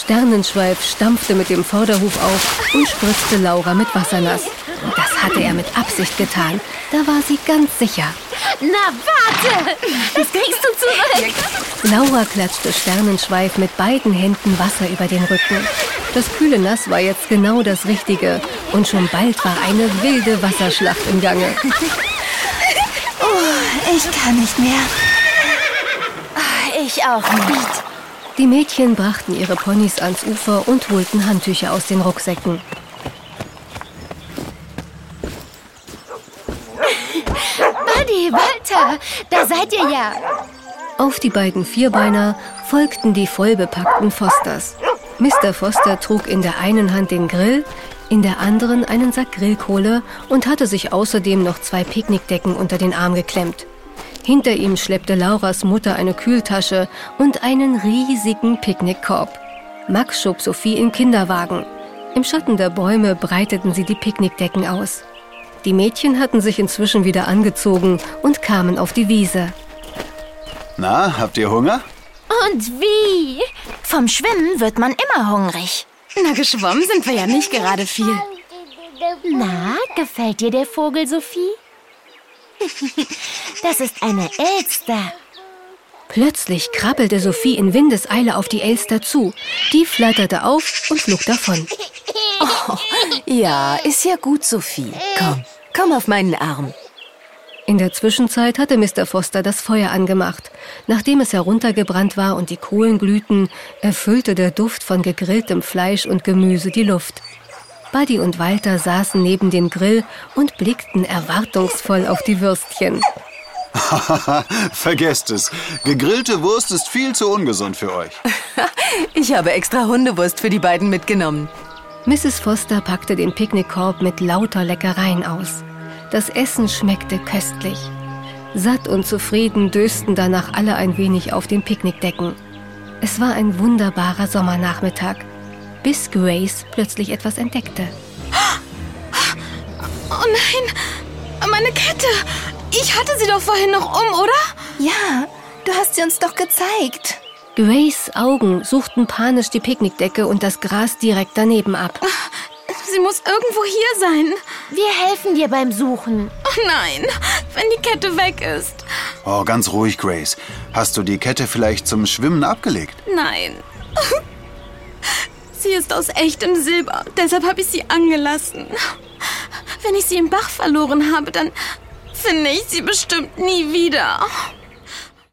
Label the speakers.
Speaker 1: Sternenschweif stampfte mit dem Vorderhuf auf und spritzte Laura mit Wasser nass. Das hatte er mit Absicht getan. Da war sie ganz sicher.
Speaker 2: Na, warte! Das kriegst du zurück!
Speaker 1: Laura klatschte Sternenschweif mit beiden Händen Wasser über den Rücken. Das kühle Nass war jetzt genau das Richtige. Und schon bald war eine wilde Wasserschlacht im Gange.
Speaker 2: Oh, ich kann nicht mehr. Ich auch nicht.
Speaker 1: Die Mädchen brachten ihre Ponys ans Ufer und holten Handtücher aus den Rucksäcken.
Speaker 2: Buddy, Walter, da seid ihr ja.
Speaker 1: Auf die beiden Vierbeiner folgten die vollbepackten Fosters. Mr. Foster trug in der einen Hand den Grill, in der anderen einen Sack Grillkohle und hatte sich außerdem noch 2 Picknickdecken unter den Arm geklemmt. Hinter ihm schleppte Lauras Mutter eine Kühltasche und einen riesigen Picknickkorb. Max schob Sophie in den Kinderwagen. Im Schatten der Bäume breiteten sie die Picknickdecken aus. Die Mädchen hatten sich inzwischen wieder angezogen und kamen auf die Wiese.
Speaker 3: Na, habt ihr Hunger?
Speaker 2: Und wie? Vom Schwimmen wird man immer hungrig.
Speaker 4: Na, geschwommen sind wir ja nicht gerade viel.
Speaker 2: Na, gefällt dir der Vogel, Sophie? Das ist eine Elster.
Speaker 1: Plötzlich krabbelte Sophie in Windeseile auf die Elster zu. Die flatterte auf und flog davon.
Speaker 4: Oh, ja, ist ja gut, Sophie. Komm auf meinen Arm.
Speaker 1: In der Zwischenzeit hatte Mr. Foster das Feuer angemacht. Nachdem es heruntergebrannt war und die Kohlen glühten, erfüllte der Duft von gegrilltem Fleisch und Gemüse die Luft. Buddy und Walter saßen neben dem Grill und blickten erwartungsvoll auf die Würstchen.
Speaker 3: Vergesst es. Gegrillte Wurst ist viel zu ungesund für euch.
Speaker 4: Ich habe extra Hundewurst für die beiden mitgenommen.
Speaker 1: Mrs. Foster packte den Picknickkorb mit lauter Leckereien aus. Das Essen schmeckte köstlich. Satt und zufrieden dösten danach alle ein wenig auf den Picknickdecken. Es war ein wunderbarer Sommernachmittag, bis Grace plötzlich etwas entdeckte.
Speaker 4: Oh nein, meine Kette. Ich hatte sie doch vorhin noch oder?
Speaker 5: Ja, du hast sie uns doch gezeigt.
Speaker 1: Grace' Augen suchten panisch die Picknickdecke und das Gras direkt daneben ab.
Speaker 4: Sie muss irgendwo hier sein.
Speaker 2: Wir helfen dir beim Suchen.
Speaker 4: Oh nein, wenn die Kette weg ist.
Speaker 3: Oh, ganz ruhig, Grace. Hast du die Kette vielleicht zum Schwimmen abgelegt?
Speaker 4: Nein. Sie ist aus echtem Silber, deshalb habe ich sie angelassen. Wenn ich sie im Bach verloren habe, dann finde ich sie bestimmt nie wieder.